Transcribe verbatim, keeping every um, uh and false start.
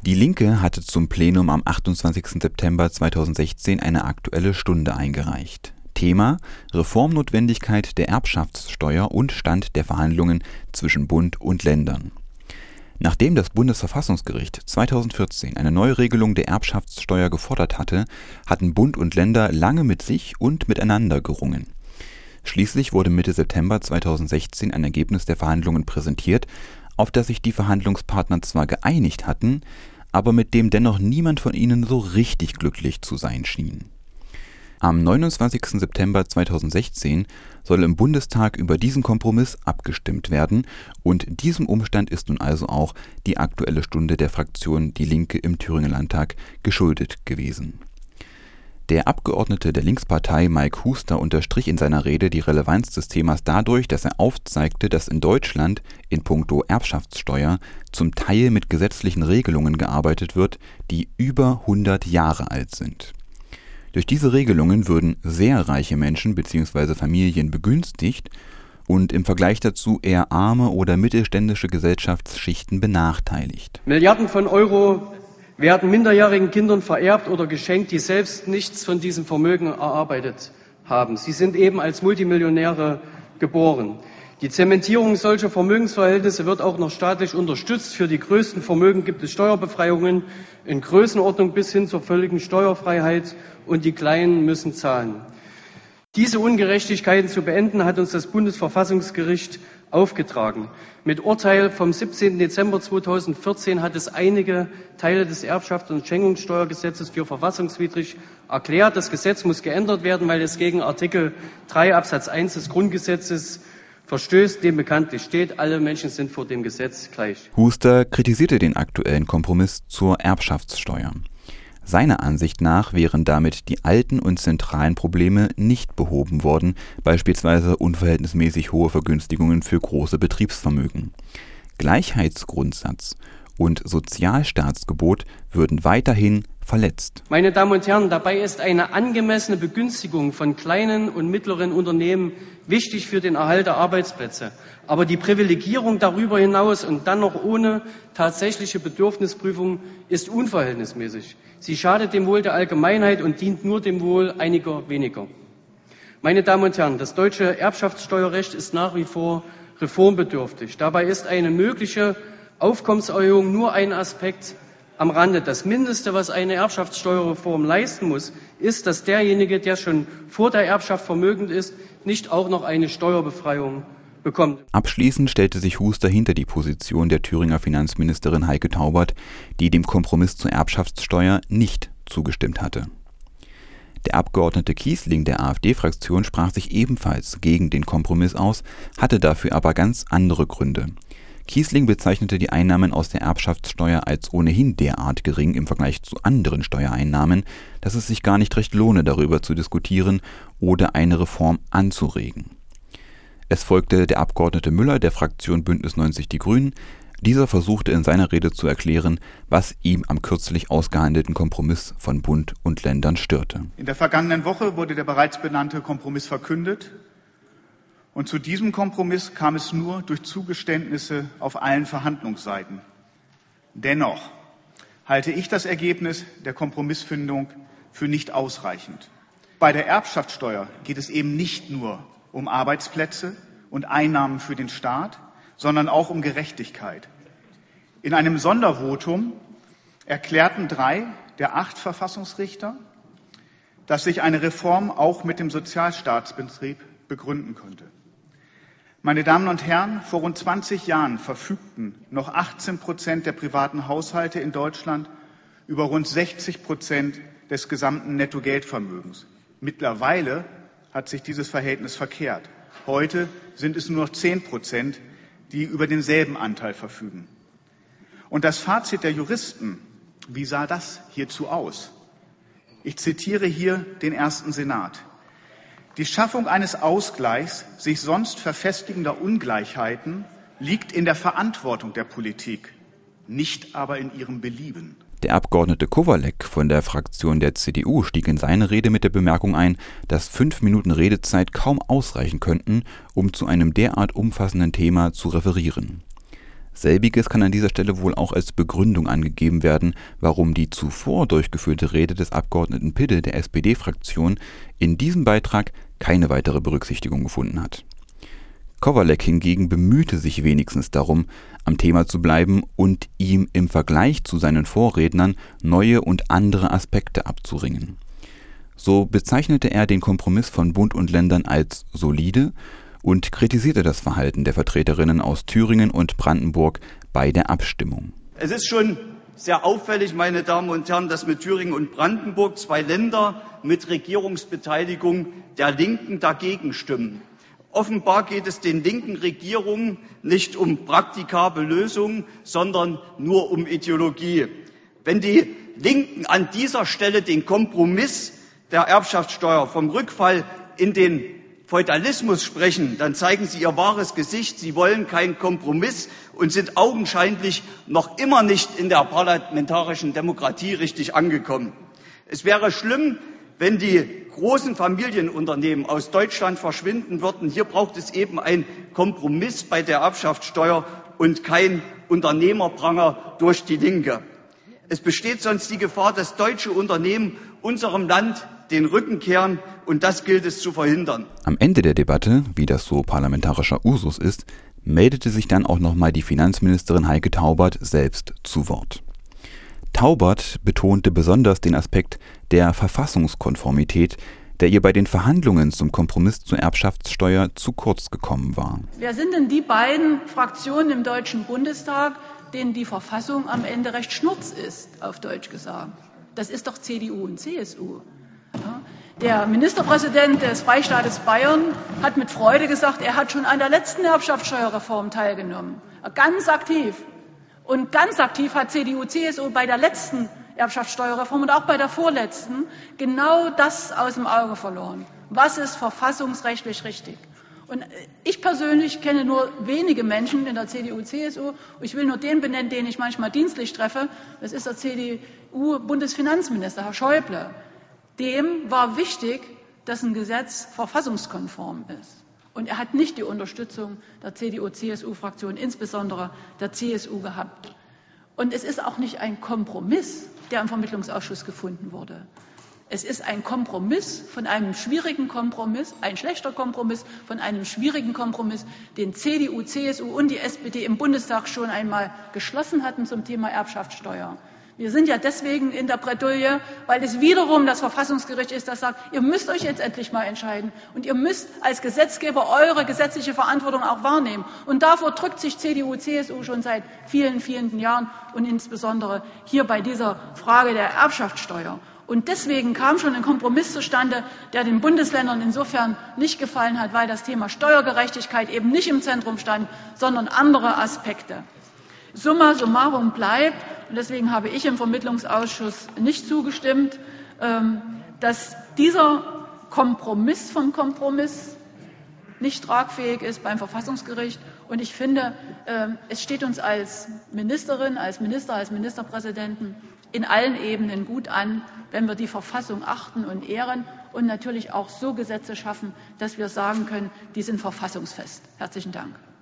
Die Linke hatte zum Plenum am achtundzwanzigsten September zweitausendsechzehn eine Aktuelle Stunde eingereicht. Thema: Reformnotwendigkeit der Erbschaftssteuer und Stand der Verhandlungen zwischen Bund und Ländern. Nachdem das Bundesverfassungsgericht zweitausendvierzehn eine Neuregelung der Erbschaftssteuer gefordert hatte, hatten Bund und Länder lange mit sich und miteinander gerungen. Schließlich wurde Mitte September zweitausendsechzehn ein Ergebnis der Verhandlungen präsentiert, auf das sich die Verhandlungspartner zwar geeinigt hatten, aber mit dem dennoch niemand von ihnen so richtig glücklich zu sein schien. Am neunundzwanzigsten September zweitausendsechzehn soll im Bundestag über diesen Kompromiss abgestimmt werden, und diesem Umstand ist nun also auch die Aktuelle Stunde der Fraktion Die Linke im Thüringer Landtag geschuldet gewesen. Der Abgeordnete der Linkspartei Mike Huster unterstrich in seiner Rede die Relevanz des Themas dadurch, dass er aufzeigte, dass in Deutschland in puncto Erbschaftssteuer zum Teil mit gesetzlichen Regelungen gearbeitet wird, die über hundert Jahre alt sind. Durch diese Regelungen würden sehr reiche Menschen bzw. Familien begünstigt und im Vergleich dazu eher arme oder mittelständische Gesellschaftsschichten benachteiligt. Milliarden von Euro werden minderjährigen Kindern vererbt oder geschenkt, die selbst nichts von diesem Vermögen erarbeitet haben. Sie sind eben als Multimillionäre geboren. Die Zementierung solcher Vermögensverhältnisse wird auch noch staatlich unterstützt. Für die größten Vermögen gibt es Steuerbefreiungen in Größenordnung bis hin zur völligen Steuerfreiheit, und die Kleinen müssen zahlen. Diese Ungerechtigkeiten zu beenden, hat uns das Bundesverfassungsgericht aufgetragen. Mit Urteil vom siebzehnten Dezember zweitausendvierzehn hat es einige Teile des Erbschafts- und Schenkungssteuergesetzes für verfassungswidrig erklärt. Das Gesetz muss geändert werden, weil es gegen Artikel drei Absatz eins des Grundgesetzes verstößt, dem bekanntlich steht, alle Menschen sind vor dem Gesetz gleich. Huster kritisierte den aktuellen Kompromiss zur Erbschaftssteuer. Seiner Ansicht nach wären damit die alten und zentralen Probleme nicht behoben worden, beispielsweise unverhältnismäßig hohe Vergünstigungen für große Betriebsvermögen. Gleichheitsgrundsatz und Sozialstaatsgebot würden weiterhin verletzt. Meine Damen und Herren, dabei ist eine angemessene Begünstigung von kleinen und mittleren Unternehmen wichtig für den Erhalt der Arbeitsplätze. Aber die Privilegierung darüber hinaus und dann noch ohne tatsächliche Bedürfnisprüfung ist unverhältnismäßig. Sie schadet dem Wohl der Allgemeinheit und dient nur dem Wohl einiger weniger. Meine Damen und Herren, das deutsche Erbschaftssteuerrecht ist nach wie vor reformbedürftig. Dabei ist eine mögliche Aufkommenserhöhung nur ein Aspekt am Rande. Das Mindeste, was eine Erbschaftssteuerreform leisten muss, ist, dass derjenige, der schon vor der Erbschaft vermögend ist, nicht auch noch eine Steuerbefreiung bekommt. Abschließend stellte sich Huster hinter die Position der Thüringer Finanzministerin Heike Taubert, die dem Kompromiss zur Erbschaftssteuer nicht zugestimmt hatte. Der Abgeordnete Kiesling der AfD-Fraktion sprach sich ebenfalls gegen den Kompromiss aus, hatte dafür aber ganz andere Gründe. Kiesling bezeichnete die Einnahmen aus der Erbschaftssteuer als ohnehin derart gering im Vergleich zu anderen Steuereinnahmen, dass es sich gar nicht recht lohne, darüber zu diskutieren oder eine Reform anzuregen. Es folgte der Abgeordnete Müller der Fraktion Bündnis neunzig Die Grünen. Dieser versuchte in seiner Rede zu erklären, was ihm am kürzlich ausgehandelten Kompromiss von Bund und Ländern störte. In der vergangenen Woche wurde der bereits benannte Kompromiss verkündet. Und zu diesem Kompromiss kam es nur durch Zugeständnisse auf allen Verhandlungsseiten. Dennoch halte ich das Ergebnis der Kompromissfindung für nicht ausreichend. Bei der Erbschaftssteuer geht es eben nicht nur um Arbeitsplätze und Einnahmen für den Staat, sondern auch um Gerechtigkeit. In einem Sondervotum erklärten drei der acht Verfassungsrichter, dass sich eine Reform auch mit dem Sozialstaatsbetrieb begründen könnte. Meine Damen und Herren, vor rund zwanzig Jahren verfügten noch achtzehn Prozent der privaten Haushalte in Deutschland über rund sechzig Prozent des gesamten Nettogeldvermögens. Mittlerweile hat sich dieses Verhältnis verkehrt. Heute sind es nur noch zehn Prozent, die über denselben Anteil verfügen. Und das Fazit der Juristen, wie sah das hierzu aus? Ich zitiere hier den ersten Senat. Die Schaffung eines Ausgleichs sich sonst verfestigender Ungleichheiten liegt in der Verantwortung der Politik, nicht aber in ihrem Belieben. Der Abgeordnete Kowalek von der Fraktion der C D U stieg in seine Rede mit der Bemerkung ein, dass fünf Minuten Redezeit kaum ausreichen könnten, um zu einem derart umfassenden Thema zu referieren. Selbiges kann an dieser Stelle wohl auch als Begründung angegeben werden, warum die zuvor durchgeführte Rede des Abgeordneten Pidde der S P D-Fraktion in diesem Beitrag keine weitere Berücksichtigung gefunden hat. Kowalek hingegen bemühte sich wenigstens darum, am Thema zu bleiben und ihm im Vergleich zu seinen Vorrednern neue und andere Aspekte abzuringen. So bezeichnete er den Kompromiss von Bund und Ländern als solide und kritisierte das Verhalten der Vertreterinnen aus Thüringen und Brandenburg bei der Abstimmung. Es ist schon sehr auffällig, meine Damen und Herren, dass mit Thüringen und Brandenburg zwei Länder mit Regierungsbeteiligung der Linken dagegen stimmen. Offenbar geht es den linken Regierungen nicht um praktikable Lösungen, sondern nur um Ideologie. Wenn die Linken an dieser Stelle den Kompromiss der Erbschaftssteuer vom Rückfall in den Feudalismus sprechen, dann zeigen sie ihr wahres Gesicht. Sie wollen keinen Kompromiss und sind augenscheinlich noch immer nicht in der parlamentarischen Demokratie richtig angekommen. Es wäre schlimm, wenn die großen Familienunternehmen aus Deutschland verschwinden würden. Hier braucht es eben einen Kompromiss bei der Erbschaftssteuer und kein Unternehmerpranger durch die Linke. Es besteht sonst die Gefahr, dass deutsche Unternehmen unserem Land den Rücken kehren, und das gilt es zu verhindern. Am Ende der Debatte, wie das so parlamentarischer Usus ist, meldete sich dann auch nochmal die Finanzministerin Heike Taubert selbst zu Wort. Taubert betonte besonders den Aspekt der Verfassungskonformität, der ihr bei den Verhandlungen zum Kompromiss zur Erbschaftssteuer zu kurz gekommen war. Wer sind denn die beiden Fraktionen im Deutschen Bundestag, denen die Verfassung am Ende recht schnurz ist, auf Deutsch gesagt? Das ist doch C D U und C S U. Ja. Der Ministerpräsident des Freistaates Bayern hat mit Freude gesagt, er hat schon an der letzten Erbschaftssteuerreform teilgenommen. Ganz aktiv. Und ganz aktiv hat C D U, C S U bei der letzten Erbschaftssteuerreform und auch bei der vorletzten genau das aus dem Auge verloren. Was ist verfassungsrechtlich richtig? Und ich persönlich kenne nur wenige Menschen in der C D U, C S U. Ich will nur den benennen, den ich manchmal dienstlich treffe. Das ist der C D U-Bundesfinanzminister, Herr Schäuble. Dem war wichtig, dass ein Gesetz verfassungskonform ist. Und er hat nicht die Unterstützung der C D U, C S U-Fraktion, insbesondere der C S U, gehabt. Und es ist auch nicht ein Kompromiss, der im Vermittlungsausschuss gefunden wurde. Es ist ein Kompromiss von einem schwierigen Kompromiss, ein schlechter Kompromiss von einem schwierigen Kompromiss, den C D U, C S U und die S P D im Bundestag schon einmal geschlossen hatten zum Thema Erbschaftssteuer. Wir sind ja deswegen in der Bredouille, weil es wiederum das Verfassungsgericht ist, das sagt, ihr müsst euch jetzt endlich mal entscheiden und ihr müsst als Gesetzgeber eure gesetzliche Verantwortung auch wahrnehmen. Und davor drückt sich C D U, C S U schon seit vielen, vielen Jahren und insbesondere hier bei dieser Frage der Erbschaftssteuer. Und deswegen kam schon ein Kompromiss zustande, der den Bundesländern insofern nicht gefallen hat, weil das Thema Steuergerechtigkeit eben nicht im Zentrum stand, sondern andere Aspekte. Summa summarum bleibt, und deswegen habe ich im Vermittlungsausschuss nicht zugestimmt, dass dieser Kompromiss vom Kompromiss nicht tragfähig ist beim Verfassungsgericht. Und ich finde, es steht uns als Ministerin, als Minister, als Ministerpräsidenten in allen Ebenen gut an, wenn wir die Verfassung achten und ehren und natürlich auch so Gesetze schaffen, dass wir sagen können, die sind verfassungsfest. Herzlichen Dank.